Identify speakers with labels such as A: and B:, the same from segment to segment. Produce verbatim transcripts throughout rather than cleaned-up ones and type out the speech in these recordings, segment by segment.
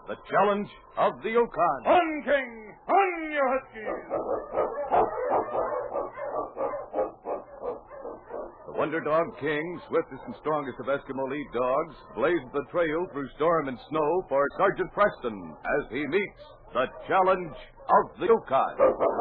A: the challenge of the Yukon.
B: On, King! On, you huskies!
A: The Wonder Dog King, swiftest and strongest of Eskimo lead dogs, blazed the trail through storm and snow for Sergeant Preston as he meets the challenge of the Yukon.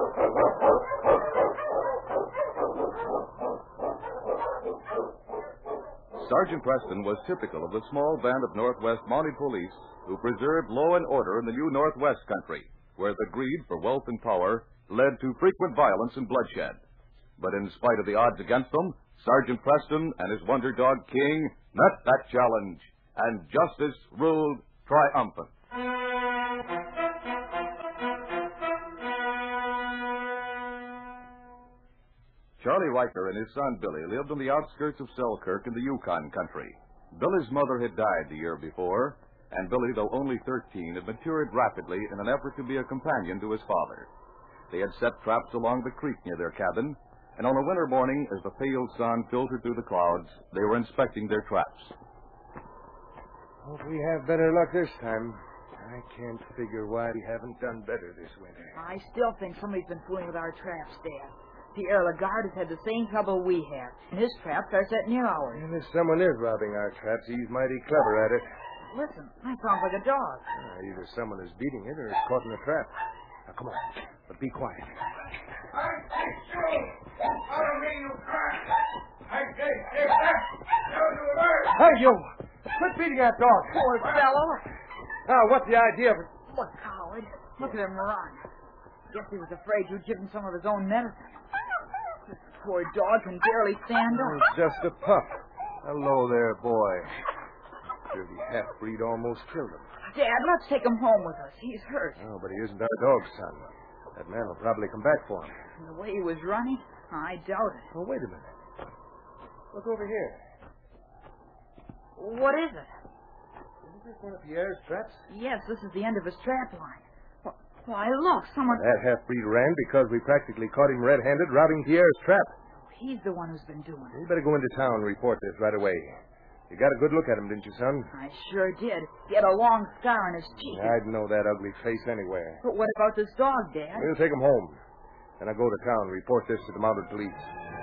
A: Sergeant Preston was typical of the small band of Northwest Mounted Police who preserved law and order in the new Northwest country, where the greed for wealth and power led to frequent violence and bloodshed. But in spite of the odds against them, Sergeant Preston and his Wonder Dog King met that challenge, and justice ruled triumphant. Charlie Riker and his son Billy lived on the outskirts of Selkirk in the Yukon country. Billy's mother had died the year before, and Billy, though only thirteen, had matured rapidly in an effort to be a companion to his father. They had set traps along the creek near their cabin, and on a winter morning, as the pale sun filtered through the clouds, they were inspecting their traps.
C: Hope we have better luck this time. I can't figure why we haven't done better this winter.
D: I still think somebody's been fooling with our traps, Dad. Pierre Lagarde has had the same trouble we have, and his traps are set near ours.
C: And if someone is robbing our traps, he's mighty clever at it.
D: Listen, that sounds like a dog.
C: Uh, either someone is beating it or it's caught in a trap. Now, come on, but be quiet.
B: I take you! I don't mean you cry! I say, stay back! Don't do a word!
C: Hey, you! Quit beating that dog!
D: Poor fellow.
C: Now, what's the idea of it?
D: What coward. Look at him run. Guess he was afraid you'd give him some of his own medicine. This poor dog can barely stand up.
C: It's just a pup. Hello there, boy. Dirty half-breed almost killed him.
D: Dad, let's take him home with us. He's hurt.
C: Oh, but he isn't our dog's son. That man will probably come back for him.
D: And the way he was running, I doubt it.
C: Oh, wait a minute. Look over here.
D: What is it?
C: Isn't this one of Pierre's traps?
D: Yes, this is the end of his trap line. Why, look, someone...
C: That half-breed ran because we practically caught him red-handed robbing Pierre's trap.
D: He's the one who's been doing it.
C: You better go into town and report this right away. You got a good look at him, didn't you, son?
D: I sure did. He had a long scar on his cheek.
C: I'd know that ugly face anywhere.
D: But what about this dog, Dad?
C: We'll take him home. Then I'll go to town and report this to the mounted police.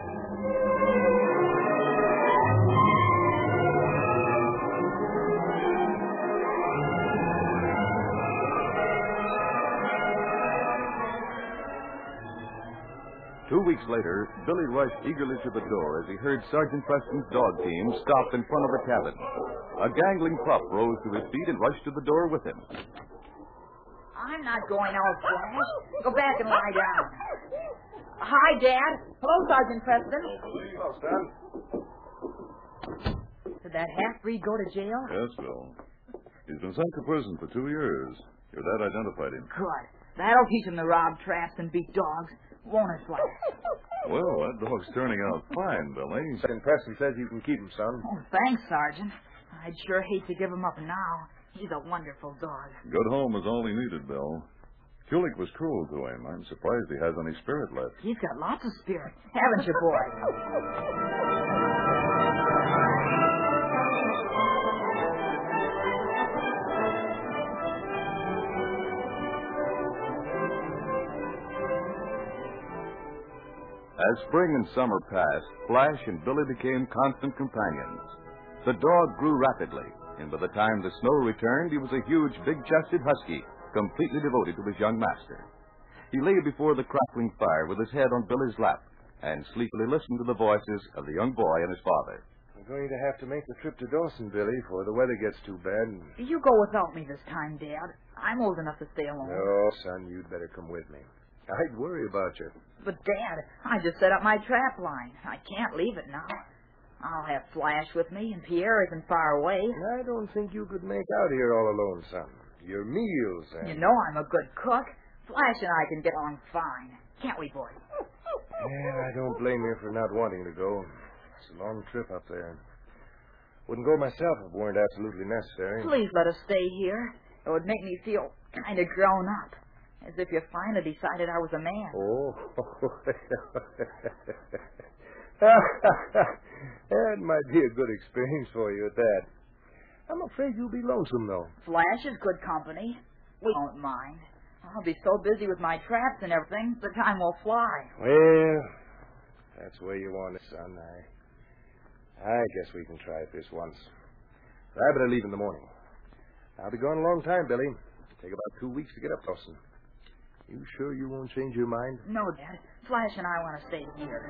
A: Two weeks later, Billy rushed eagerly to the door as he heard Sergeant Preston's dog team stop in front of the cabin. A gangling pup rose to his feet and rushed to the door with him.
D: I'm not going out, Flash. Go back and lie down. Hi, Dad. Hello, Sergeant Preston.
C: Hello, son.
D: Did that half-breed go to jail?
E: Yes, Bill. He's been sent to prison for two years. Your dad identified him.
D: Good. That'll teach him to rob traps and beat dogs. Won't it, Flash?
E: Well, that dog's turning out fine, Billy.
C: Sergeant Preston says you can keep him, son.
D: Oh, thanks, Sergeant. I'd sure hate to give him up now. He's a wonderful dog.
E: Good home is all he needed, Bill. Kulik was cruel to him. I'm surprised he has any spirit left.
D: He's got lots of spirit, haven't you, boy?
A: As spring and summer passed, Flash and Billy became constant companions. The dog grew rapidly, and by the time the snow returned, he was a huge, big-chested husky, completely devoted to his young master. He lay before the crackling fire with his head on Billy's lap and sleepily listened to the voices of the young boy and his father.
C: I'm going to have to make the trip to Dawson, Billy, before the weather gets too bad.
D: You go without me this time, Dad. I'm old enough to stay alone.
C: No, son, you'd better come with me. I'd worry about you.
D: But, Dad, I just set up my trap line. I can't leave it now. I'll have Flash with me, and Pierre isn't far away.
C: I don't think you could make out here all alone, son. Your meals and...
D: You know I'm a good cook. Flash and I can get along fine. Can't we, boy?
C: Yeah, I don't blame you for not wanting to go. It's a long trip up there. Wouldn't go myself if it weren't absolutely necessary.
D: Please let us stay here. It would make me feel kind of grown up. As if you finally decided I was a man.
C: Oh. That might be a good experience for you at that. I'm afraid you'll be lonesome, though.
D: Flash is good company. We won't mind. I'll be so busy with my traps and everything, the time will fly.
C: Well, that's the way you want it, son. I, I guess we can try it this once. But I better leave in the morning. I'll be gone a long time, Billy. It'll take about two weeks to get up, Dawson. You sure you won't change your mind?
D: No, Dad. Flash and I want to stay here.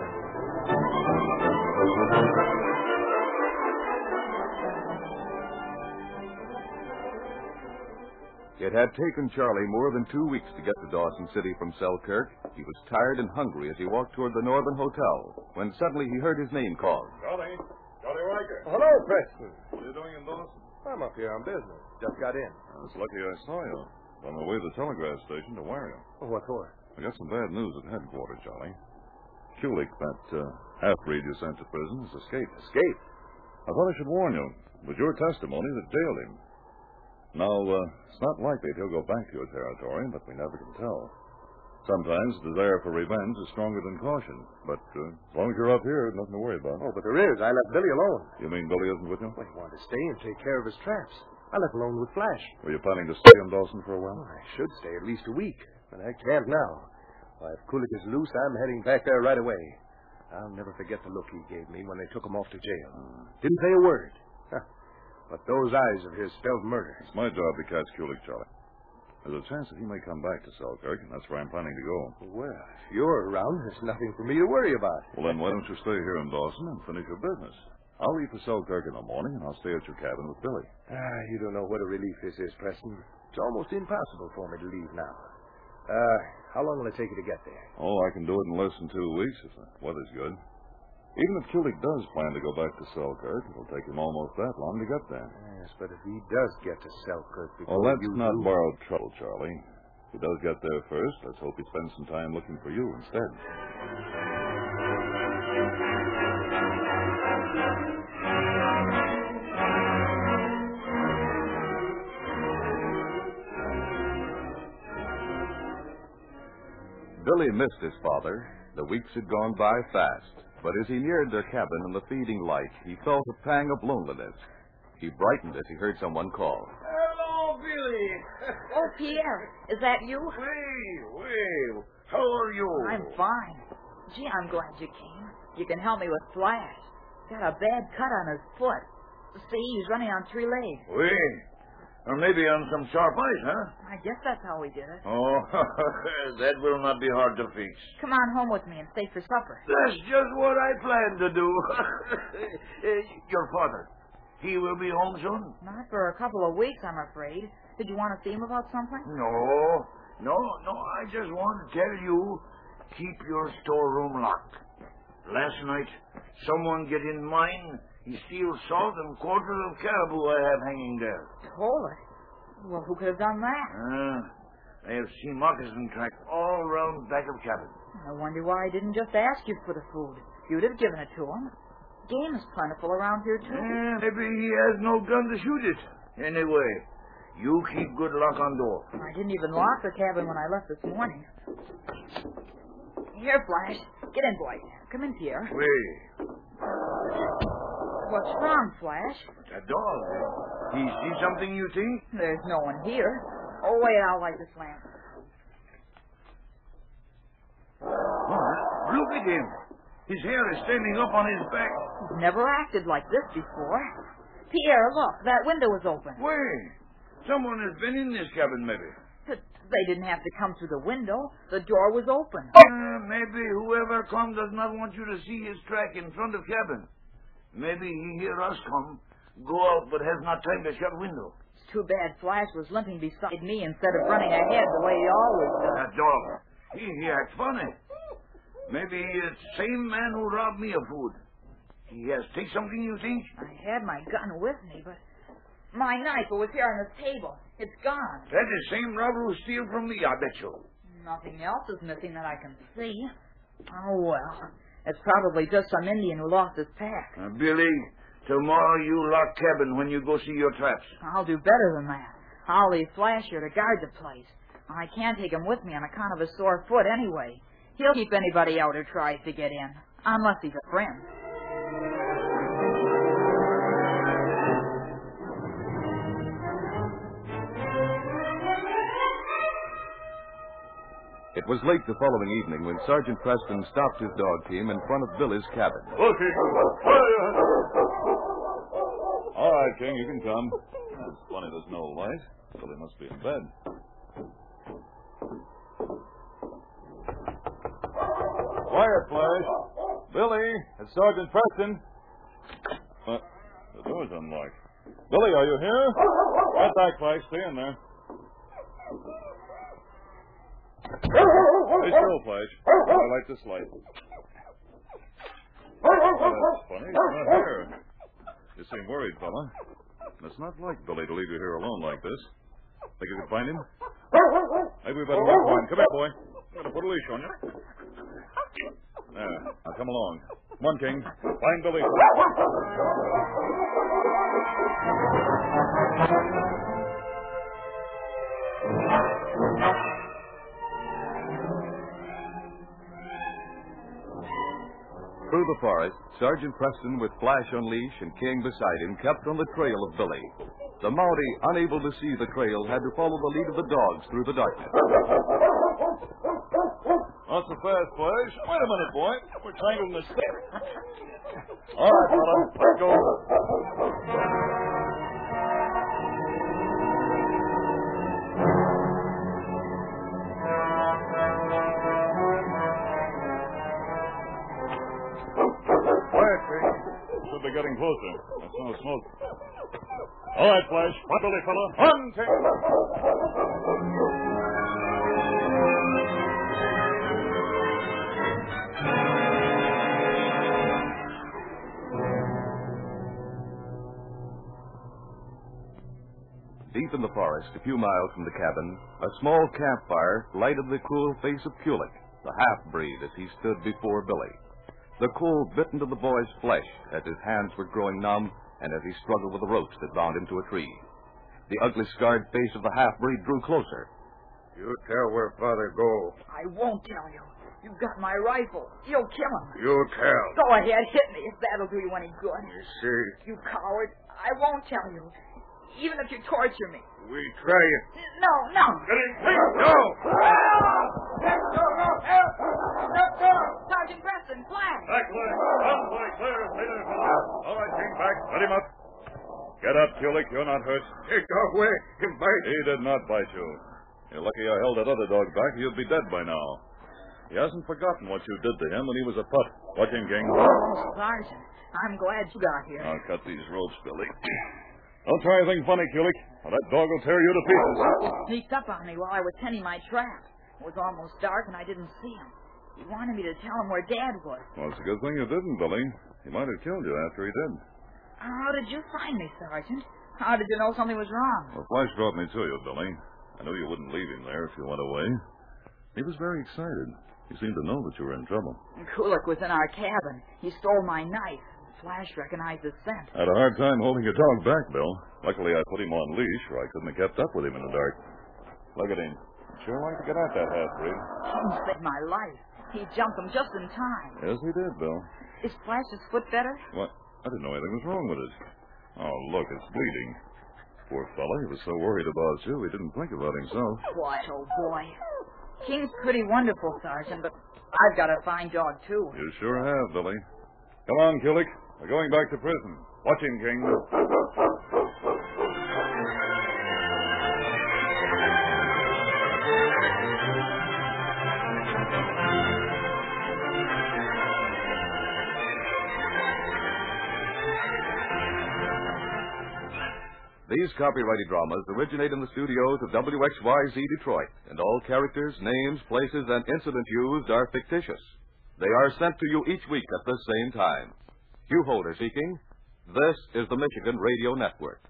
A: It had taken Charlie more than two weeks to get to Dawson City from Selkirk. He was tired and hungry as he walked toward the Northern Hotel, when suddenly he heard his name called.
E: Charlie. Charlie Riker.
C: Hello, Preston.
E: What are you doing in Dawson?
C: I'm up here on business. Just got in.
E: I was lucky I saw you. On the way to the telegraph station to wire you.
C: Oh, what for?
E: I got some bad news at headquarters, Charlie. Kulik, that uh, half-breed you sent to prison, has escaped.
C: Escape?
E: I thought I should warn you. It was your testimony that jailed him. Now, uh, it's not likely he'll go back to your territory, but we never can tell. Sometimes desire for revenge is stronger than caution. But uh, as long as you're up here, nothing to worry about.
C: Oh, but there is. I left Billy alone.
E: You mean Billy isn't with you?
C: Well, he wanted to stay and take care of his traps. I left alone with Flash.
E: Were you planning to stay in Dawson for a while?
C: Oh, I should stay at least a week, but I can't now. Why, if Kulik is loose, I'm heading back there right away. I'll never forget the look he gave me when they took him off to jail.
E: Uh,
C: Didn't say a word. Huh. But those eyes of his spelled murder.
E: It's my job to catch Kulik, Charlie. There's a chance that he may come back to Selkirk, and that's where I'm planning to go.
C: Well, if you're around, there's nothing for me to worry about.
E: Well, then why don't you stay here in Dawson and finish your business? I'll leave for Selkirk in the morning, and I'll stay at your cabin with Billy.
C: Ah, you don't know what a relief this is, Preston. It's almost impossible for me to leave now. Uh, how long will it take you to get there?
E: Oh, I can do it in less than two weeks if the weather's good. Even if Kulik does plan to go back to Selkirk, it'll take him almost that long to get there.
C: Yes, but if he does get to Selkirk before
E: Well, that's
C: you
E: not
C: do...
E: borrowed trouble, Charlie. If he does get there first, let's hope he spends some time looking for you instead.
A: Billy missed his father. The weeks had gone by fast, but as he neared their cabin in the feeding light, he felt a pang of loneliness. He brightened as he heard someone call.
B: Hello, Billy.
D: Oh, Pierre, is that you?
B: Wait, wait. How are you?
D: I'm fine. Gee, I'm glad you came. You can help me with Flash. Got a bad cut on his foot. See, he's running on three legs.
B: Wait. Or maybe on some sharp ice, huh?
D: I guess that's how we did it.
B: Oh, that will not be hard to fix.
D: Come on home with me and stay for supper.
B: That's just what I planned to do. Uh, Your father, he will be home soon?
D: Not for a couple of weeks, I'm afraid. Did you want to see him about something?
B: No, no, no. I just want to tell you, keep your storeroom locked. Last night, someone get in mine. He steals salt and quarters of caribou I have hanging there.
D: Stole it? Well, who could have done that?
B: Uh, I have seen moccasin tracks all around back of cabin.
D: I wonder why I didn't just ask you for the food. You'd have given it to him. Game is plentiful around here, too.
B: Uh, maybe he has no gun to shoot it. Anyway, you keep good lock on door.
D: I didn't even lock the cabin when I left this morning. Here, Flash. Get in, boy. Come in, Pierre.
B: Wait.
D: What's wrong, Flash?
B: That dog. He see something, you think?
D: There's no one here. Oh, wait, I'll light this lamp.
B: Oh, look at him. His hair is standing up on his back.
D: He's never acted like this before. Pierre, look, that window is open.
B: Wait. Someone has been in this cabin, maybe.
D: But they didn't have to come through the window. The door was open.
B: Uh, maybe whoever come does not want you to see his track in front of cabin. Maybe he hear us come, go out, but has not time to shut window.
D: It's too bad Flash was limping beside me instead of running ahead the way he always does.
B: That dog, he, he acts funny. Maybe it's the same man who robbed me of food. He has take something, you think?
D: I had my gun with me, but my knife was here on the table. It's gone.
B: That is same robber who steal from me, I bet you.
D: Nothing else is missing that I can see. Oh, well. It's probably just some Indian who lost his pack.
B: Uh, Billy, tomorrow you lock cabin when you go see your traps.
D: I'll do better than that. I'll leave Flash here to guard the place. I can't take him with me on account of his sore foot anyway. He'll keep anybody out who tries to get in, unless he's a friend.
A: It was late the following evening when Sergeant Preston stopped his dog team in front of Billy's cabin.
E: Okay. All right, King, you can come. It's funny there's no light. Billy must be in bed. Quiet, Flash. Billy, it's Sergeant Preston. Uh, the door's unlocked. Billy, are you here? Get back, Flash. Stay in there. Stay still, Flash. I like this light. Oh, that's funny. He's not here. You seem worried, fella. It's not like Billy to leave you here alone like this. Think you can find him? Maybe we better look for him. Come here, boy. I'm going to put a leash on you. There. Now come along. Come on, King. Find Billy.
A: Through the forest, Sergeant Preston, with Flash on leash and King beside him, kept on the trail of Billy. The Mountie, unable to see the trail, had to follow the lead of the dogs through the darkness.
E: Not so fast, Flash. Wait a minute, boy. We're tangled in this thing. All right, fella. Let's go. Quiet, King. Should be getting closer. I smell smoke. All right, Flash. What, Billy, fella? On, King.
A: Deep in the forest, a few miles from the cabin, a small campfire lighted the cruel face of Kulik, the half-breed, as he stood before Billy. The cold bit into the boy's flesh as his hands were growing numb and as he struggled with the ropes that bound him to a tree. The ugly, scarred face of the half-breed drew closer.
B: You tell where Father go.
D: I won't tell you. You've got my rifle. You'll kill him.
B: You tell.
D: Go ahead, hit me if that'll do you any good.
B: You see,
D: You coward. I won't tell you. Even if you torture me.
B: we try it.
D: No, no.
B: Get him, please. No.
D: Let go, no, help. Let go. Sergeant Preston, Flash.
E: Back, Flash. Come, boy. Clear. Stay there, fella. All right, King, back. Let him up. Get up, Kulik. You're not hurt.
B: Take away. Him bite.
E: He did not bite you. You're lucky I held that other dog back. He'd be dead by now. He hasn't forgotten what you did to him when he was a pup. Watch him, King.
D: Oh, Sergeant, I'm glad you got here.
E: I'll cut these ropes, Billy. Don't try anything funny, Kulik, or that dog will tear you to pieces.
D: Sneaked up on me while I was tending my trap. It was almost dark and I didn't see him. He wanted me to tell him where Dad was.
E: Well, it's a good thing you didn't, Billy. He might have killed you after he did.
D: How did you find me, Sergeant? How did you know something was wrong?
E: Well, Flash brought me to you, Billy. I knew you wouldn't leave him there if you went away. He was very excited. He seemed to know that you were in trouble.
D: Kulik was in our cabin. He stole my knife. Flash recognized the scent.
E: I had a hard time holding your dog back, Bill. Luckily, I put him on leash, or I couldn't have kept up with him in the dark. Look at him. Sure like to get at that half-breed.
D: King saved my life. He jumped him just in time.
E: Yes, he did, Bill.
D: Is Flash's foot better?
E: What? I didn't know anything was wrong with it. Oh, look, it's bleeding. Poor fella, he was so worried about you, he didn't think about himself.
D: What, old boy? King's pretty wonderful, Sergeant, but I've got a fine dog, too.
E: You sure have, Billy. Come on, Kulik. We're going back to prison. Watch him, King.
A: These copyrighted dramas originate in the studios of W X Y Z Detroit, and all characters, names, places, and incidents used are fictitious. They are sent to you each week at the same time. Hugh Holder speaking. This is the Michigan Radio Network.